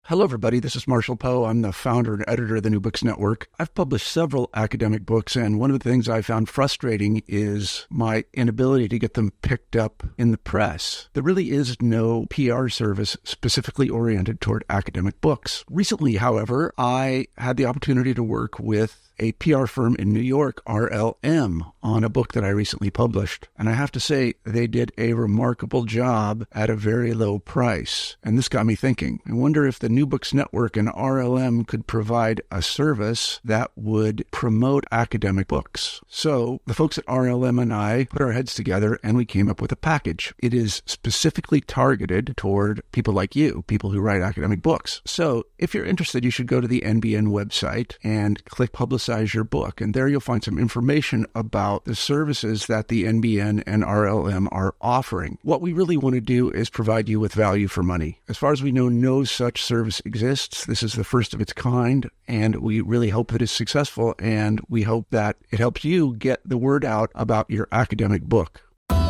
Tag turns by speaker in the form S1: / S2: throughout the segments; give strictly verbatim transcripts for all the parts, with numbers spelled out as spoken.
S1: Hello, everybody. This is Marshall Poe. I'm the founder and editor of the New Books Network. I've published several academic books, and one of the things I found frustrating is my inability to get them picked up in the press. There really is no P R service specifically oriented toward academic books. Recently, however, I had the opportunity to work with a P R firm in New York, R L M, on a book that I recently published. And I have to say, they did a remarkable job at a very low price. And this got me thinking. I wonder if the New Books Network and R L M could provide a service that would promote academic books. So the folks at R L M and I put our heads together and we came up with a package. It is specifically targeted toward people like you, people who write academic books. So if you're interested, you should go to the N B N website and click Publicize your book. And there you'll find some information about the services that the N B N and R L M are offering. What we really want to do is provide you with value for money. As far as we know, no such service exists. This is the first of its kind, and we really hope that it's successful, and we hope that it helps you get the word out about your academic book.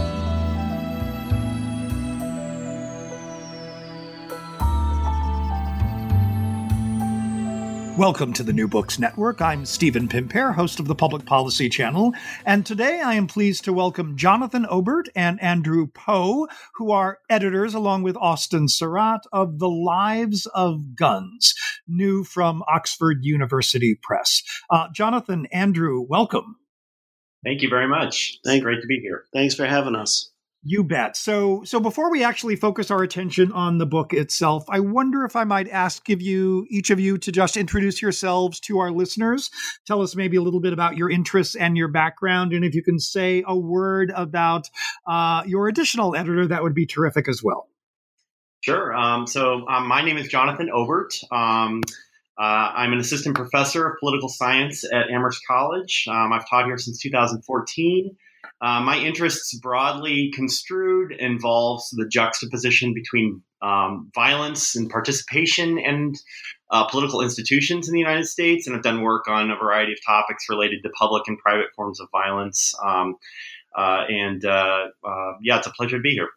S2: Welcome to the New Books Network. I'm Stephen Pimpare, host of the Public Policy Channel, and today I am pleased to welcome Jonathan Obert and Andrew Poe, who are editors, along with Austin Surratt, of The Lives of Guns, new from Oxford University Press. Uh, Jonathan, Andrew, welcome.
S3: Thank you very much. It's great to be here.
S4: Thanks for having us.
S2: You bet. So, so before we actually focus our attention on the book itself, I wonder if I might ask of you, each of you, to just introduce yourselves to our listeners. Tell us maybe a little bit about your interests and your background, and if you can say a word about uh, your additional editor, that would be terrific as well.
S3: Sure. Um, so, um, my name is Jonathan Obert. Um, uh, I'm an assistant professor of political science at Amherst College. Um, I've taught here since two thousand fourteen. Uh, my interests, broadly construed, involves the juxtaposition between um, violence and participation and uh, political institutions in the United States, and I've done work on a variety of topics related to public and private forms of violence. Um, uh, and uh, uh, yeah, it's a pleasure to be here.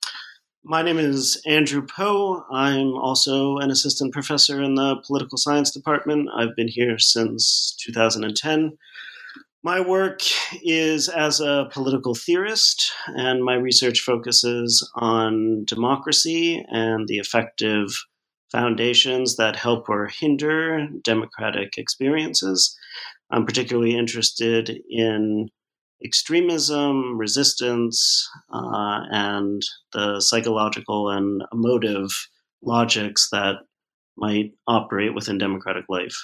S4: My name is Andrew Poe. I'm also an assistant professor in the political science department. I've been here since two thousand ten. My work is as a political theorist, and my research focuses on democracy and the effective foundations that help or hinder democratic experiences. I'm particularly interested in extremism, resistance, uh, and the psychological and emotive logics that might operate within democratic life.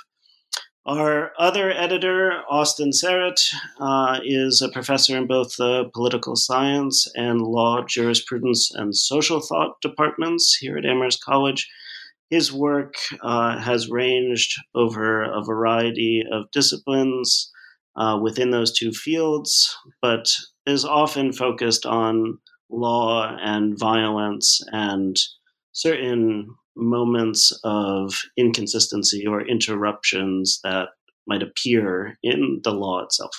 S4: Our other editor, Austin Surratt, uh, is a professor in both the political science and law, jurisprudence, and social thought departments here at Amherst College. His work uh, has ranged over a variety of disciplines uh, within those two fields, but is often focused on law and violence and certain moments of inconsistency or interruptions that might appear in the law itself.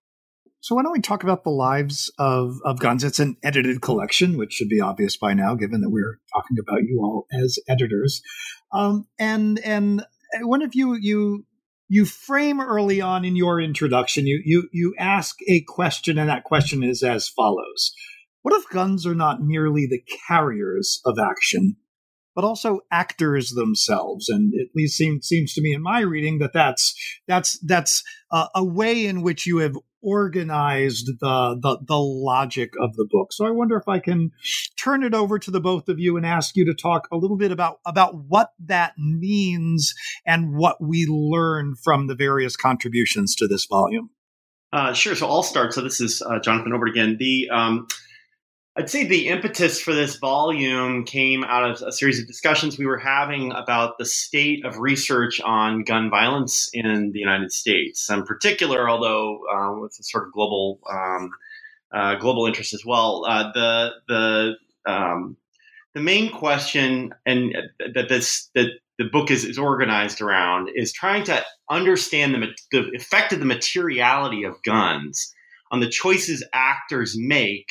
S2: So why don't we talk about The Lives of, of Guns? It's an edited collection, which should be obvious by now, given that we're talking about you all as editors. Um, and and one of you you you frame early on in your introduction, you you you ask a question, and that question is as follows: what if guns are not merely the carriers of action, but also actors themselves? And at least seems seems to me in my reading that that's that's that's uh, a way in which you have organized the, the the logic of the book. So I wonder if I can turn it over to the both of you and ask you to talk a little bit about about what that means and what we learn from the various contributions to this volume.
S3: Uh, sure. So I'll start. So this is uh, Jonathan Obert again. The um, I'd say the impetus for this volume came out of a series of discussions we were having about the state of research on gun violence in the United States, in particular, although uh, with a sort of global um, uh, global interest as well. Uh, the the um, the main question, and that this that the book is, is organized around, is trying to understand the, the effect of the materiality of guns on the choices actors make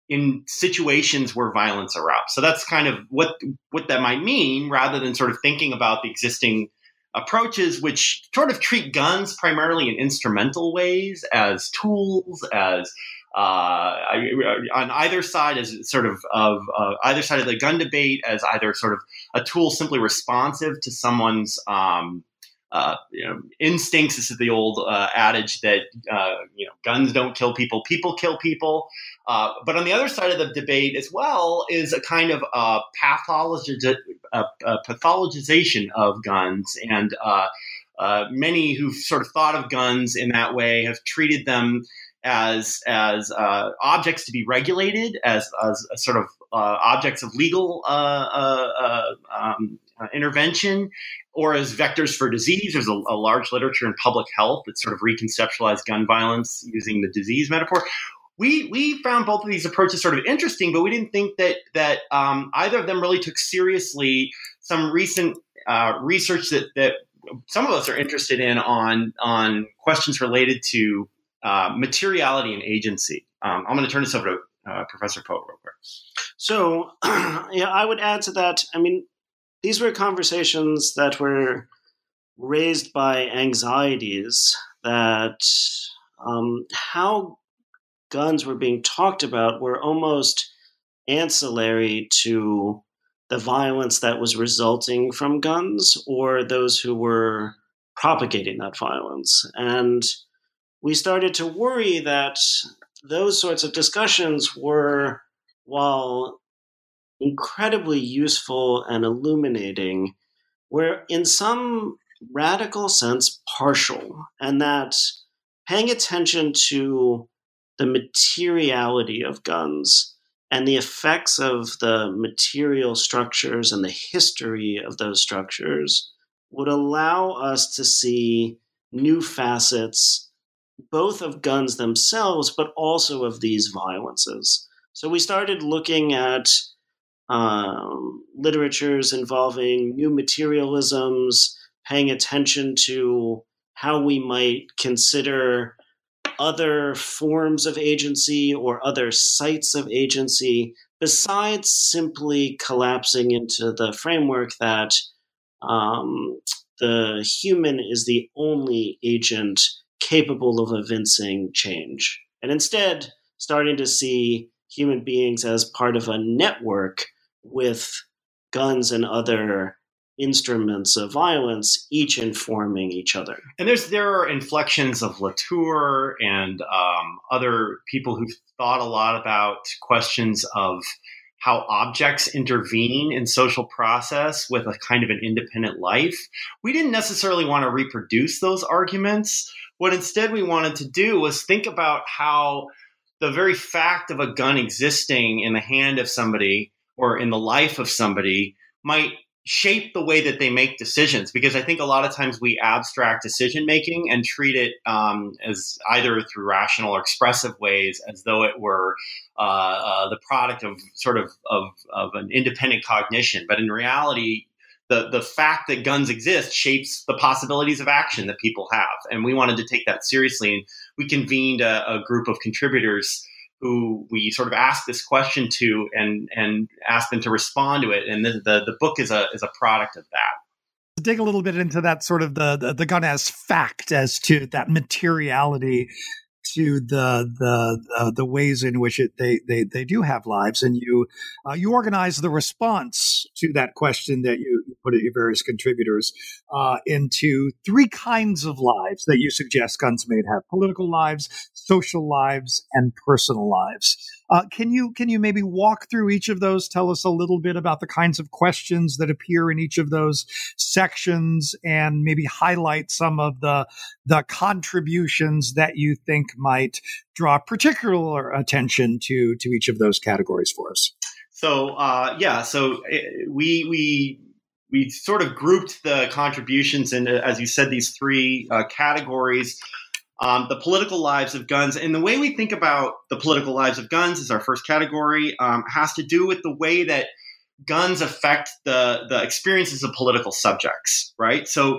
S3: in situations where violence erupts. So that's kind of what what that might mean, rather than sort of thinking about the existing approaches, which sort of treat guns primarily in instrumental ways, as tools, as uh, on either side, as sort of of uh, either side of the gun debate, as either sort of a tool simply responsive to someone's um, uh, you know, instincts. This is the old uh, adage that uh, you know, guns don't kill people, people kill people. Uh, but on the other side of the debate as well is a kind of uh, pathologi- uh, uh, pathologization of guns. And uh, uh, many who've sort of thought of guns in that way have treated them as as uh, objects to be regulated, as, as a sort of uh, objects of legal uh, uh, uh, um, uh, intervention, or as vectors for disease. There's a, a large literature in public health that sort of reconceptualized gun violence using the disease metaphor. We we found both of these approaches sort of interesting, but we didn't think that that um, either of them really took seriously some recent uh, research that that some of us are interested in on on questions related to uh, materiality and agency. Um, I'm going to turn this over to uh, Professor Poe real quick.
S4: So, yeah, I would add to that. I mean, these were conversations that were raised by anxieties that um, how guns were being talked about were almost ancillary to the violence that was resulting from guns or those who were propagating that violence. And we started to worry that those sorts of discussions were, while incredibly useful and illuminating, were in some radical sense partial, and that paying attention to the materiality of guns and the effects of the material structures and the history of those structures would allow us to see new facets, both of guns themselves, but also of these violences. So we started looking at um, literatures involving new materialisms, paying attention to how we might consider other forms of agency or other sites of agency, besides simply collapsing into the framework that um, the human is the only agent capable of evincing change. And instead, starting to see human beings as part of a network with guns and other instruments of violence, each informing each other.
S3: And there's there are inflections of Latour and um, other people who've thought a lot about questions of how objects intervene in social process with a kind of an independent life. We didn't necessarily want to reproduce those arguments. What instead we wanted to do was think about how the very fact of a gun existing in the hand of somebody or in the life of somebody might shape the way that they make decisions, because I think a lot of times we abstract decision making and treat it um, as either through rational or expressive ways, as though it were uh, uh, the product of sort of, of of an independent cognition. But in reality, the the fact that guns exist shapes the possibilities of action that people have, and we wanted to take that seriously. And we convened a, a group of contributors who we sort of asked this question to and and asked them to respond to it. And the, the, the book is a is a product of that.
S2: To dig a little bit into that sort of the, the, the gun as fact, as to that materiality, to the the uh, the ways in which it they they they do have lives, and you uh, you organize the response to that question that you put at your various contributors uh, into three kinds of lives that you suggest guns may have: political lives, social lives, and personal lives. Uh, can you can you maybe walk through each of those? Tell us a little bit about the kinds of questions that appear in each of those sections, and maybe highlight some of the the contributions that you think might draw particular attention to to each of those categories for us.
S3: So uh, yeah, so we we we sort of grouped the contributions into, as you said, these three uh, categories. Um, the political lives of guns, and the way we think about the political lives of guns is our first category, um, has to do with the way that guns affect the the experiences of political subjects, right? So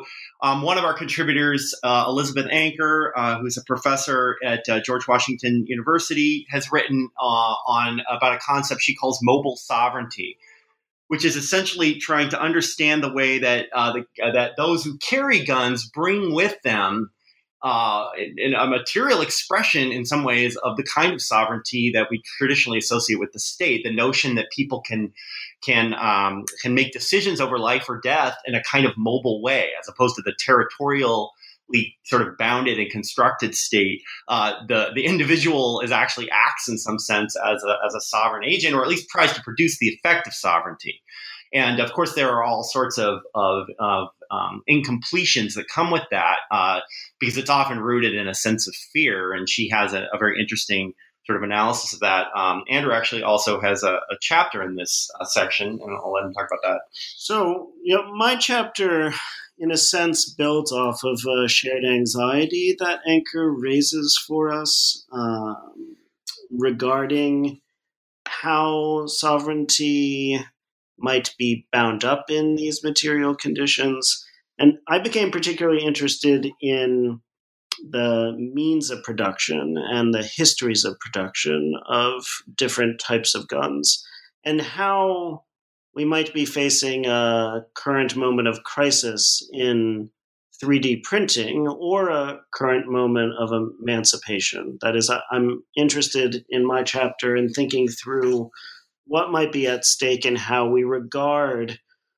S3: Um, one of our contributors, uh, Elizabeth Anker, uh, who's a professor at uh, George Washington University, has written uh, on about a concept she calls mobile sovereignty, which is essentially trying to understand the way that uh, the, uh, that those who carry guns bring with them uh, in, in a material expression, in some ways, of the kind of sovereignty that we traditionally associate with the state. The notion that people can can um, can make decisions over life or death in a kind of mobile way, as opposed to the territorially sort of bounded and constructed state. Uh, the the individual is actually acts in some sense as a as a sovereign agent, or at least tries to produce the effect of sovereignty. And of course, there are all sorts of of, of um, incompletions that come with that, uh, because it's often rooted in a sense of fear. And she has a, a very interesting sort of analysis of that. Um, Andrew actually also has a, a chapter in this uh, section, and I'll let him talk about that.
S4: So, you know, my chapter, in a sense, built off of a shared anxiety that Anker raises for us uh, regarding how sovereignty might be bound up in these material conditions. And I became particularly interested in the means of production and the histories of production of different types of guns, and how we might be facing a current moment of crisis in three D printing or a current moment of emancipation. That is, I'm interested in my chapter in thinking through what might be at stake and how we regard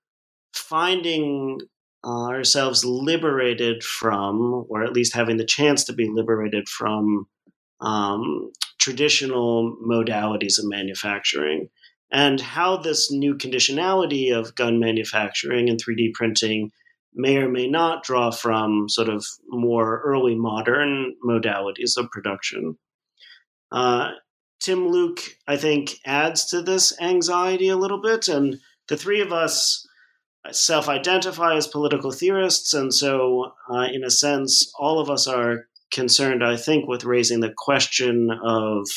S4: finding uh, ourselves liberated from, or at least having the chance to be liberated from, um, traditional modalities of manufacturing, and how this new conditionality of gun manufacturing and three D printing may or may not draw from sort of more early modern modalities of production. Uh, Tim Luke, I think, adds to this anxiety a little bit, and the three of us self-identify as political theorists, and so, uh, in a sense, all of us are concerned, I think, with raising the question of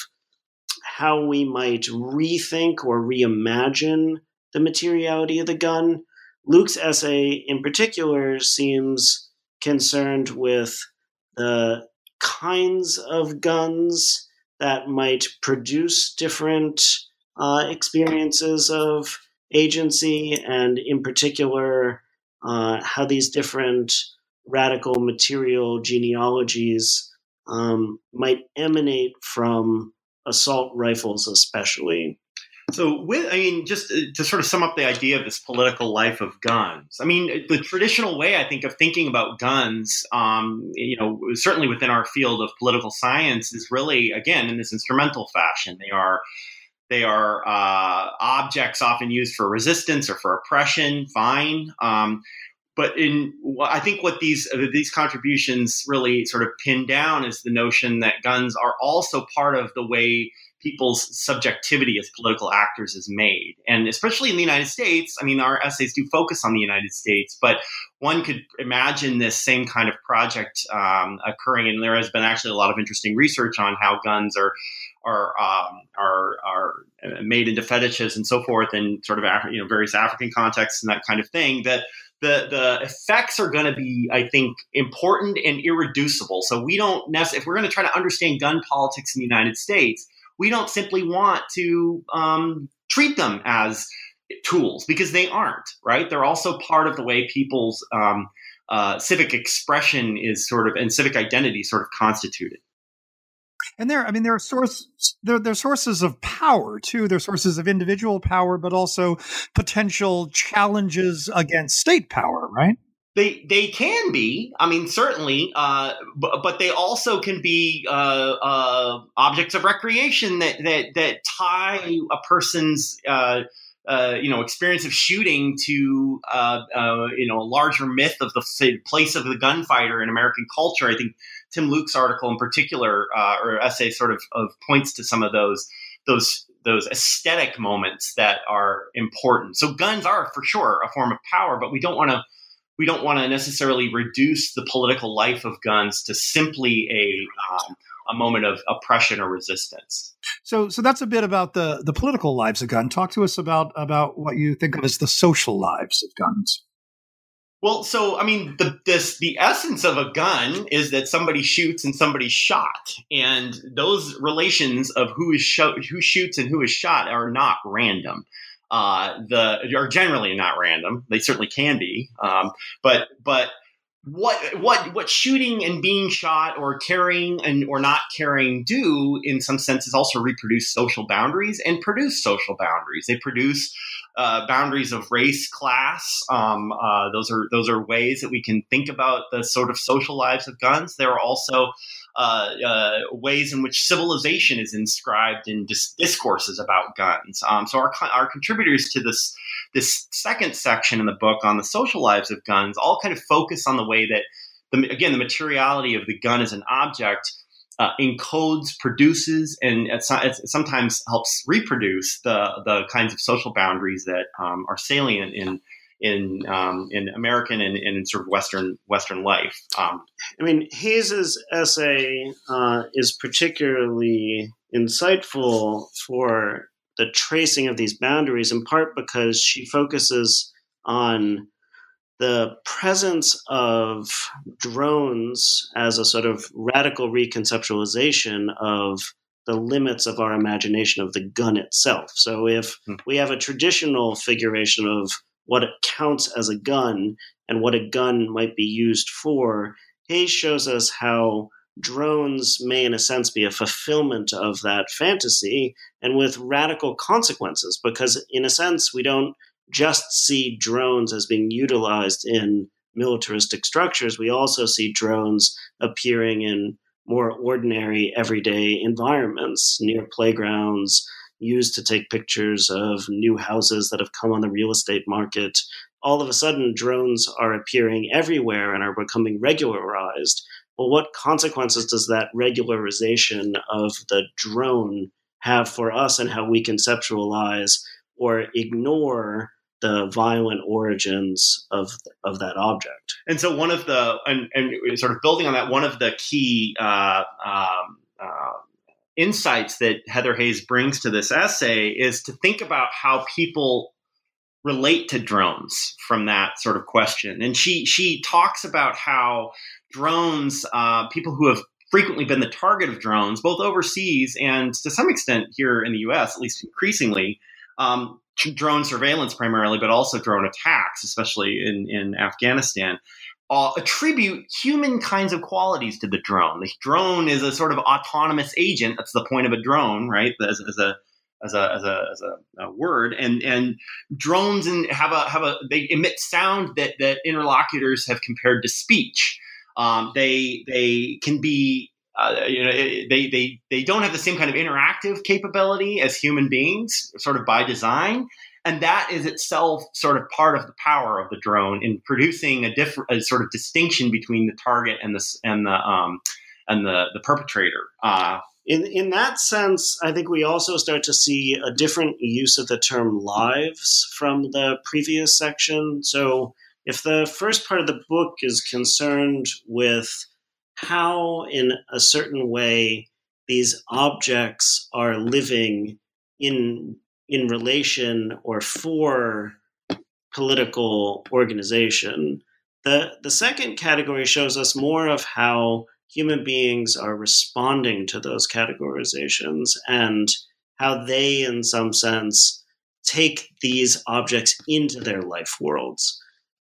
S4: how we might rethink or reimagine the materiality of the gun. Luke's essay, in particular, seems concerned with the kinds of guns that might produce different uh, experiences of agency, and in particular, uh, how these different radical material genealogies um, might emanate from assault rifles, especially.
S3: So, with, I mean, just to sort of sum up the idea of this political life of guns, I mean, the traditional way, I think, of thinking about guns, um, you know, certainly within our field of political science, is really, again, in this instrumental fashion. They are they are uh, objects often used for resistance or for oppression, fine. Um, but in, I think what these these contributions really sort of pin down is the notion that guns are also part of the way people's subjectivity as political actors is made. And especially in the United States, I mean, our essays do focus on the United States, but one could imagine this same kind of project um, occurring. And there has been actually a lot of interesting research on how guns are are um, are, are made into fetishes and so forth, in sort of Af- you know various African contexts and that kind of thing. That the the effects are going to be, I think, important and irreducible. So we don't necessarily, if we're going to try to understand gun politics in the United States, we don't simply want to um, treat them as tools, because they aren't, right? They're also part of the way people's um, uh, civic expression is sort of, and civic identity sort of constituted.
S2: And there, I mean, there are sources, there, there are sources of power too. There are sources of individual power, but also potential challenges against state power, right?
S3: They they can be. I mean, certainly, uh, but, but they also can be uh, uh, objects of recreation that that that tie a person's uh, uh, you know experience of shooting to uh, uh, you know a larger myth of the say, place of the gunfighter in American culture. I think Tim Luke's article in particular, uh, or essay, sort of, of points to some of those those those aesthetic moments that are important. So guns are for sure a form of power, but we don't want to. We don't want to necessarily reduce the political life of guns to simply a um, a moment of oppression or resistance.
S2: So, so that's a bit about the the political lives of gun. Talk to us about about what you think of as the social lives of guns.
S3: Well, so I mean, the this the essence of a gun is that somebody shoots and somebody's shot, and those relations of who is sh- who shoots and who is shot are not random. Uh, the are generally not random. They certainly can be, um, but but what what what shooting and being shot or carrying and or not carrying do in some sense is also reproduce social boundaries and produce social boundaries. They produce Uh, boundaries of race, class. Um, uh, those are those are ways that we can think about the sort of social lives of guns. There are also uh, uh, ways in which civilization is inscribed in dis- discourses about guns. Um, so our our contributors to this this second section in the book on the social lives of guns all kind of focus on the way that the, again the materiality of the gun as an object Uh, encodes, produces, and it, it sometimes helps reproduce the the kinds of social boundaries that um, are salient in in um, in American and in sort of Western Western life. Um,
S4: I mean, Hayes's essay uh, is particularly insightful for the tracing of these boundaries, in part because she focuses on the presence of drones as a sort of radical reconceptualization of the limits of our imagination of the gun itself. So if we have a traditional figuration of what it counts as a gun and what a gun might be used for, Hayes shows us how drones may, in a sense, be a fulfillment of that fantasy, and with radical consequences, because in a sense, we don't just see drones as being utilized in militaristic structures. We also see drones appearing in more ordinary, everyday environments, near playgrounds, used to take pictures of new houses that have come on the real estate market. All of a sudden, drones are appearing everywhere and are becoming regularized. Well, what consequences does that regularization of the drone have for us and how we conceptualize or ignore the violent origins of of that object?
S3: And so one of the, and, and sort of building on that, one of the key uh, um, uh, insights that Heather Hayes brings to this essay is to think about how people relate to drones from that sort of question. And she she talks about how drones, uh, people who have frequently been the target of drones, both overseas and to some extent here in the U S, at least increasingly, um, drone surveillance primarily, but also drone attacks, especially in, in Afghanistan, uh, attribute human kinds of qualities to the drone. The drone is a sort of autonomous agent. That's the point of a drone, right? As, as a as a as a as a, a word, and and drones and have a have a they emit sound that that interlocutors have compared to speech. Um, they they can be. Uh, you know, they they they don't have the same kind of interactive capability as human beings, sort of by design, and that is itself sort of part of the power of the drone in producing a different, a sort of distinction between the target and the and the um, and the the perpetrator. Uh,
S4: in in that sense, I think we also start to see a different use of the term lives from the previous section. So, if the first part of the book is concerned with how, in a certain way, these objects are living in in relation or for political organization, the the second category shows us more of how human beings are responding to those categorizations and how they, in some sense, take these objects into their life worlds.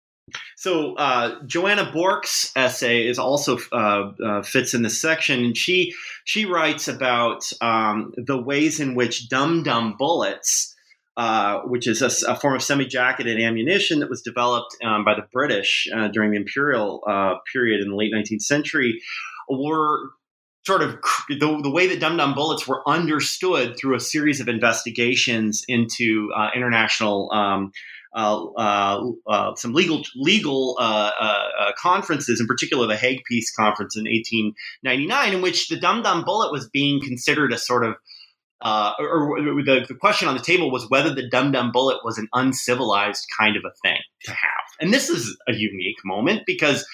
S3: So uh, Joanna Bork's essay is also uh, uh, fits in this section, and she she writes about um, the ways in which dum-dum bullets, uh, which is a, a form of semi-jacketed ammunition that was developed um, by the British uh, during the imperial uh, period in the late nineteenth century, were sort of the, the way that dum-dum bullets were understood through a series of investigations into uh, international um, Uh, uh, uh, some legal legal uh, uh, uh, conferences, in particular the Hague Peace Conference in eighteen ninety-nine, in which the dum-dum bullet was being considered a sort of, uh, or, or the, the question on the table was whether the dum-dum bullet was an uncivilized kind of a thing to have. And this is a unique moment because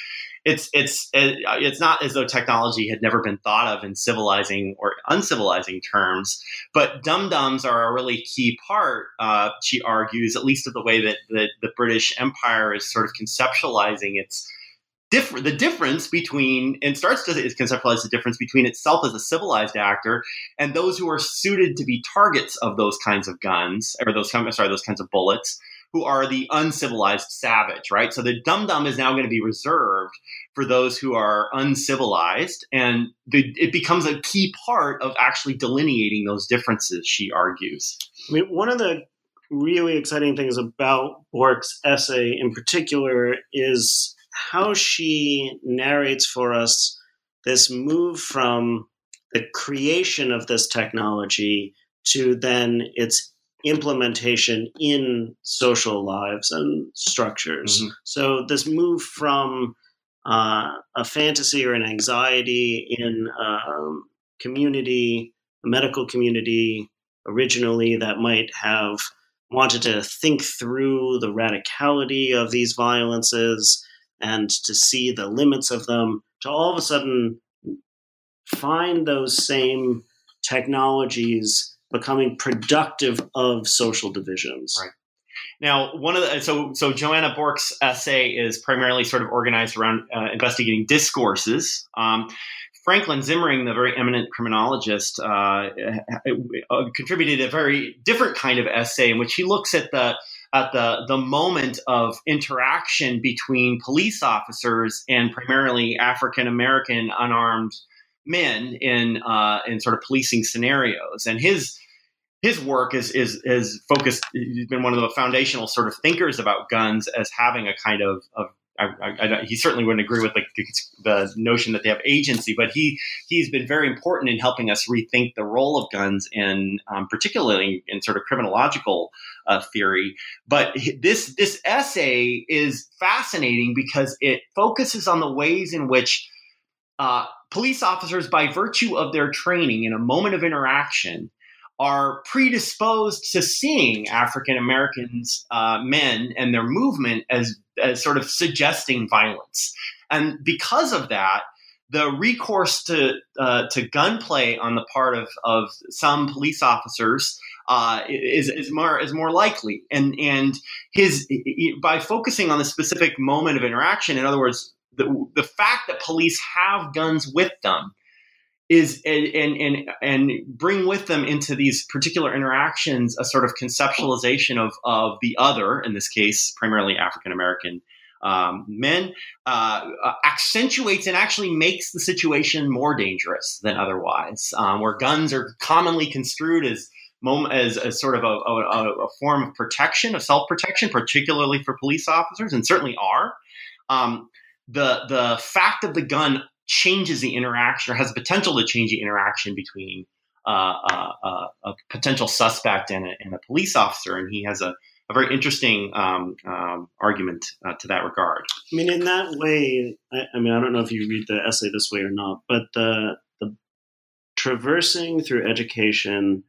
S3: it's it's it's not as though technology had never been thought of in civilizing or uncivilizing terms, but dum-dums are a really key part, uh, she argues, at least of the way that, that the British Empire is sort of conceptualizing its different, the difference between, and starts to conceptualize the difference between itself as a civilized actor and those who are suited to be targets of those kinds of guns, or those, sorry, those kinds of bullets, who are the uncivilized savage, right? So the dum-dum is now going to be reserved for those who are uncivilized, and the, it becomes a key part of actually delineating those differences, she argues.
S4: I mean, one of the really exciting things about Bork's essay in particular is how she narrates for us this move from the creation of this technology to then its implementation in social lives and structures. Mm-hmm. So this move from uh, a fantasy or an anxiety in a community, a medical community originally that might have wanted to think through the radicality of these violences and to see the limits of them, to all of a sudden find those same technologies becoming productive of social divisions.
S3: Right. Now, one of the so so Joanna Bork's essay is primarily sort of organized around uh, investigating discourses. Um, Franklin Zimmering, the very eminent criminologist, uh, uh, contributed a very different kind of essay in which he looks at the at the the moment of interaction between police officers and primarily African American unarmed men in uh, in sort of policing scenarios. And his his work is is is focused. He's been one of the foundational sort of thinkers about guns as having a kind of of I, I, I, he certainly wouldn't agree with like the notion that they have agency, but he he's been very important in helping us rethink the role of guns, and um, particularly in sort of criminological uh, theory. But this this essay is fascinating because it focuses on the ways in which uh, police officers, by virtue of their training in a moment of interaction, are predisposed to seeing African Americans, uh, men, and their movement as as sort of suggesting violence. And because of that, the recourse to uh, to gunplay on the part of, of some police officers uh, is is more is more likely. And and his by focusing on the specific moment of interaction, in other words, the the fact that police have guns with them is and and and bring with them into these particular interactions a sort of conceptualization of of the other, in this case primarily African American um, men, uh, accentuates and actually makes the situation more dangerous than otherwise, um, where guns are commonly construed as moment as, as sort of a, a, a form of protection, of self-protection, particularly for police officers, and certainly are. Um, the the fact of the gun changes the interaction, or has the potential to change the interaction between uh, uh, uh, a potential suspect and a, and a police officer. And he has a, a very interesting um, um, argument uh, to that regard.
S4: I mean, in that way, I, I mean, I don't know if you read the essay this way or not, but the, the traversing through education,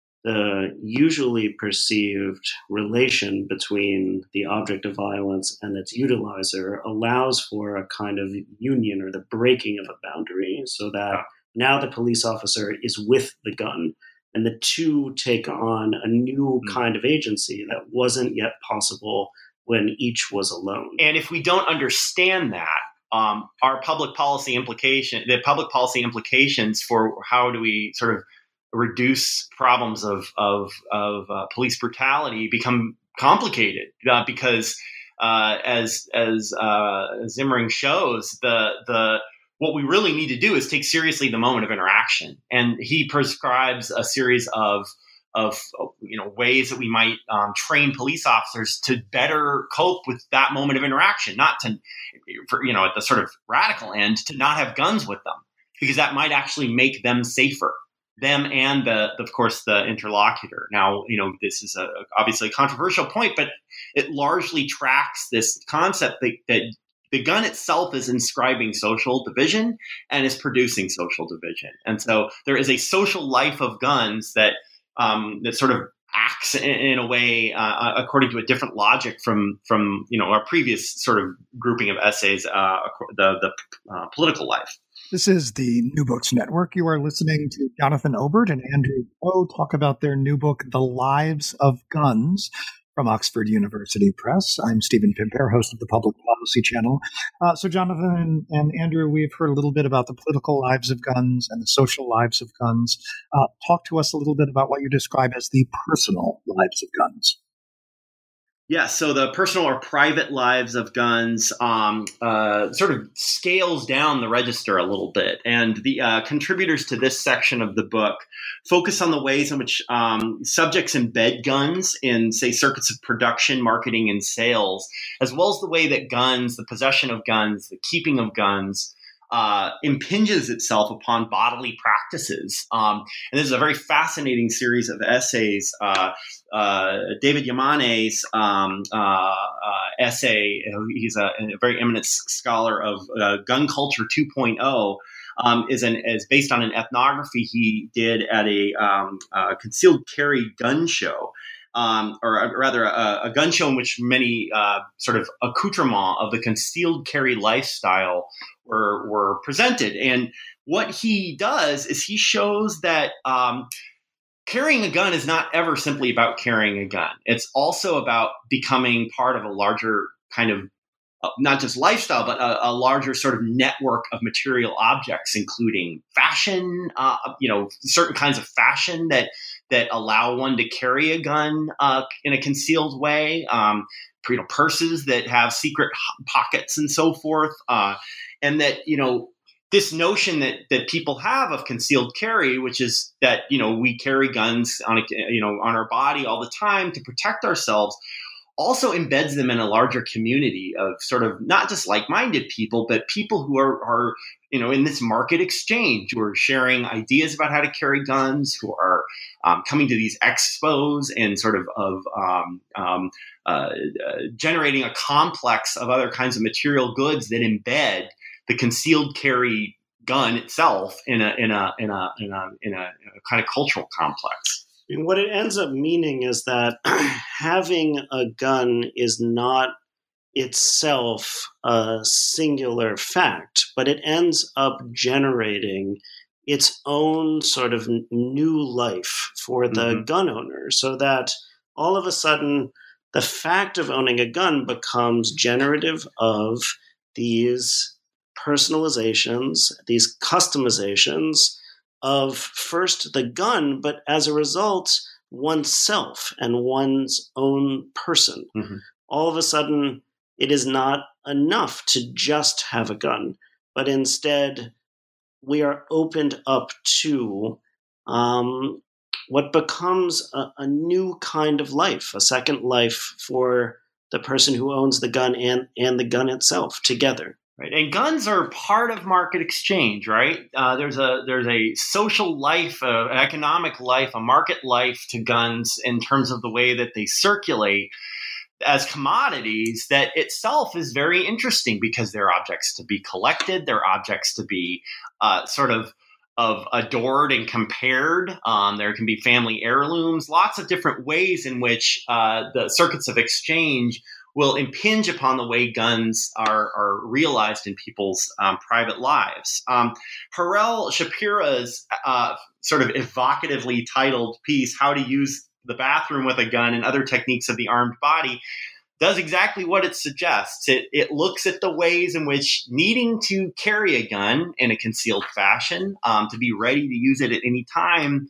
S4: the usually perceived relation between the object of violence and its utilizer allows for a kind of union, or the breaking of a boundary, so that yeah. now the police officer is with the gun, and the two take on a new mm. kind of agency that wasn't yet possible when each was alone.
S3: And if we don't understand that, um, our public policy implication, the public policy implications for how do we sort of reduce problems of of, of uh, police brutality become complicated uh, because uh, as as uh, Zimmering shows, the the what we really need to do is take seriously the moment of interaction, and he prescribes a series of of you know ways that we might um, train police officers to better cope with that moment of interaction, not to for, you know at the sort of radical end to not have guns with them, because that might actually make them safer. Them and the, of course, the interlocutor. Now, you know, this is a, obviously a controversial point, but it largely tracks this concept that, that the gun itself is inscribing social division and is producing social division. And so there is a social life of guns that um, that sort of acts in, in a way uh, according to a different logic from from you know our previous sort of grouping of essays, uh, the the uh, political life.
S2: This is the New Books Network. You are listening to Jonathan Obert and Andrew Poe talk about their new book, The Lives of Guns, from Oxford University Press. I'm Stephen Pimpare, host of the Public Policy Channel. Uh, so, Jonathan and, and Andrew, we've heard a little bit about the political lives of guns and the social lives of guns. Uh, talk to us a little bit about what you describe as the personal lives of guns.
S3: Yeah, so the personal or private lives of guns um, uh, sort of scales down the register a little bit. And the uh, contributors to this section of the book focus on the ways in which um, subjects embed guns in, say, circuits of production, marketing, and sales, as well as the way that guns, the possession of guns, the keeping of guns, Uh, impinges itself upon bodily practices. Um, and this is a very fascinating series of essays. Uh, uh, David Yamane's um, uh, uh, essay, he's a, a very eminent scholar of uh, gun culture two point oh, um, is, an, is based on an ethnography he did at a um, uh, concealed carry gun show. Um, or rather a, a gun show in which many uh, sort of accoutrements of the concealed carry lifestyle were, were presented. And what he does is he shows that um, carrying a gun is not ever simply about carrying a gun. It's also about becoming part of a larger kind of uh, not just lifestyle, but a, a larger sort of network of material objects, including fashion, uh, you know, certain kinds of fashion that that allow one to carry a gun uh, in a concealed way, um, you know, purses that have secret pockets and so forth. Uh, and that, you know, this notion that that people have of concealed carry, which is that, you know, we carry guns on, a, you know, on our body all the time to protect ourselves, also embeds them in a larger community of sort of not just like-minded people, but people who are, are you know, in this market exchange, who are sharing ideas about how to carry guns, who are um, coming to these expos and sort of, of um, um, uh, uh, generating a complex of other kinds of material goods that embed the concealed carry gun itself in a in a in a in a, in a, in a kind of cultural complex.
S4: I mean, what it ends up meaning is that having a gun is not itself a singular fact, but it ends up generating its own sort of new life for the mm-hmm. gun owner, so that all of a sudden the fact of owning a gun becomes generative of these personalizations, these customizations of first the gun, but as a result, oneself and one's own person. Mm-hmm. All of a sudden, it is not enough to just have a gun, but instead we are opened up to um, what becomes a, a new kind of life, a second life for the person who owns the gun and, and the gun itself together.
S3: Right. And guns are part of market exchange, right? Uh, there's a there's a social life, uh, an economic life, a market life to guns in terms of the way that they circulate as commodities that itself is very interesting, because they're objects to be collected, they're objects to be uh, sort of of adored and compared. Um, there can be family heirlooms, lots of different ways in which uh, the circuits of exchange will impinge upon the way guns are, are realized in people's um, private lives. Um, Harel Shapira's uh, sort of evocatively titled piece, How to Use the Bathroom with a Gun and Other Techniques of the Armed Body, does exactly what it suggests. It, it looks at the ways in which needing to carry a gun in a concealed fashion, um, to be ready to use it at any time,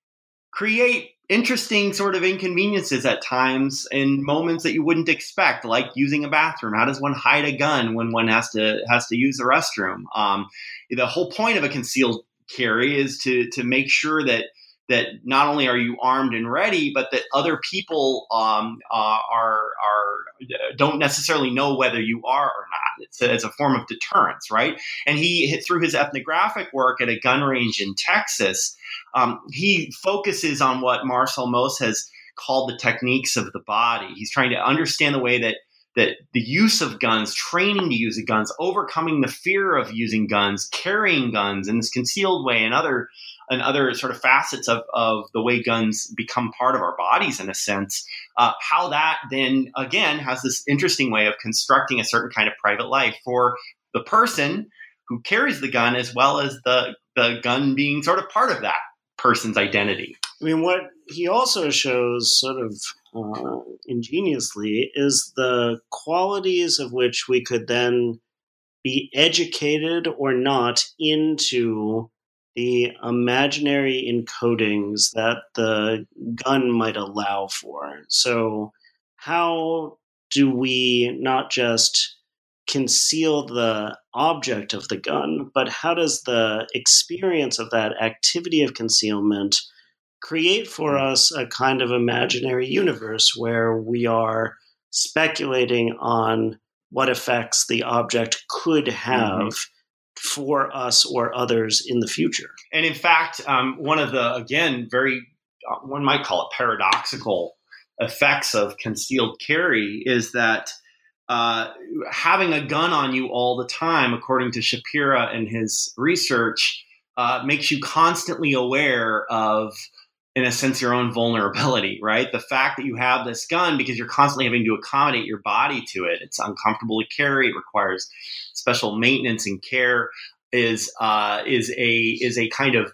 S3: create interesting sort of inconveniences at times in moments that you wouldn't expect, like using a bathroom. How does one hide a gun when one has to has to use the restroom? Um, the whole point of a concealed carry is to to make sure that that not only are you armed and ready, but that other people um, uh, are are don't necessarily know whether you are or not. It's a, it's a form of deterrence, right? And he, through his ethnographic work at a gun range in Texas, um, he focuses on what Marcel Mauss has called the techniques of the body. He's trying to understand the way that that the use of guns, training to use guns, overcoming the fear of using guns, carrying guns in this concealed way, and other and other sort of facets of, of the way guns become part of our bodies in a sense, uh, how that then, again, has this interesting way of constructing a certain kind of private life for the person who carries the gun, as well as the, the gun being sort of part of that person's identity.
S4: I mean, what he also shows sort of uh, ingeniously is the qualities of which we could then be educated or not into the imaginary encodings that the gun might allow for. So how do we not just conceal the object of the gun, but how does the experience of that activity of concealment create for us a kind of imaginary universe where we are speculating on what effects the object could have mm-hmm. for us or others in the future.
S3: And in fact, um, one of the, again, very, uh, one might call it paradoxical effects of concealed carry is that uh, having a gun on you all the time, according to Shapira and his research, uh, makes you constantly aware of, in a sense, your own vulnerability, right? The fact that you have this gun because you're constantly having to accommodate your body to it. It's uncomfortable to carry. It requires special maintenance and care. Is uh, is a is a kind of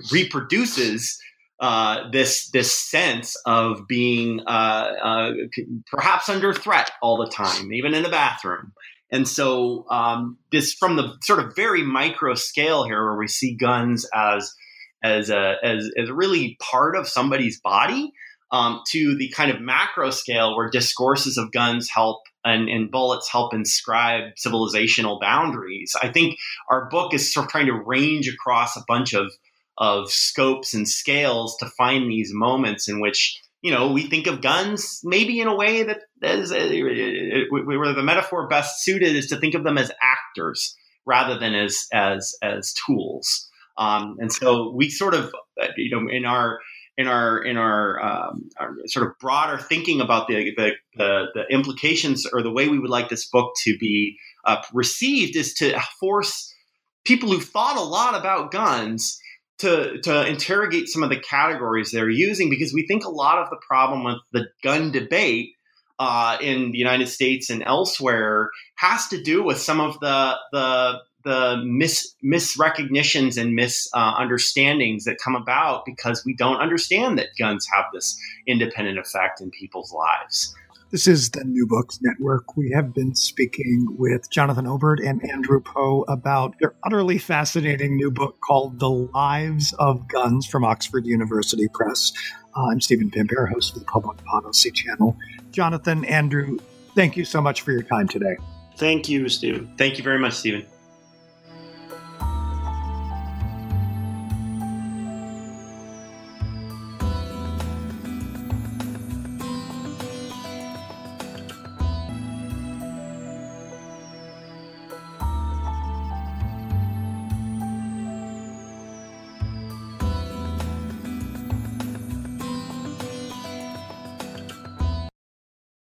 S3: reproduces uh, this this sense of being uh, uh, perhaps under threat all the time, even in the bathroom. And so um, this, from the sort of very micro scale here, where we see guns as as a as, as really part of somebody's body, um, to the kind of macro scale where discourses of guns help and, and bullets help inscribe civilizational boundaries. I think our book is sort of trying to range across a bunch of of scopes and scales to find these moments in which, you know, we think of guns maybe in a way that is uh, where the metaphor best suited is to think of them as actors rather than as as as tools. Um, and so we sort of, you know, in our in our in our, um, our sort of broader thinking about the, the the the implications or the way we would like this book to be uh, received is to force people who've thought a lot about guns to to interrogate some of the categories they're using, because we think a lot of the problem with the gun debate uh, in the United States and elsewhere has to do with some of the the the mis misrecognitions and misunderstandings uh, that come about because we don't understand that guns have this independent effect in people's lives.
S2: This is the New Books Network. We have been speaking with Jonathan Obert and Andrew Poe about their utterly fascinating new book called The Lives of Guns from Oxford University Press. Uh, I'm Stephen Pimpare, host of the Public Policy Channel. Jonathan, Andrew, thank you so much for your time today.
S4: Thank you, Stephen.
S3: Thank you very much, Stephen.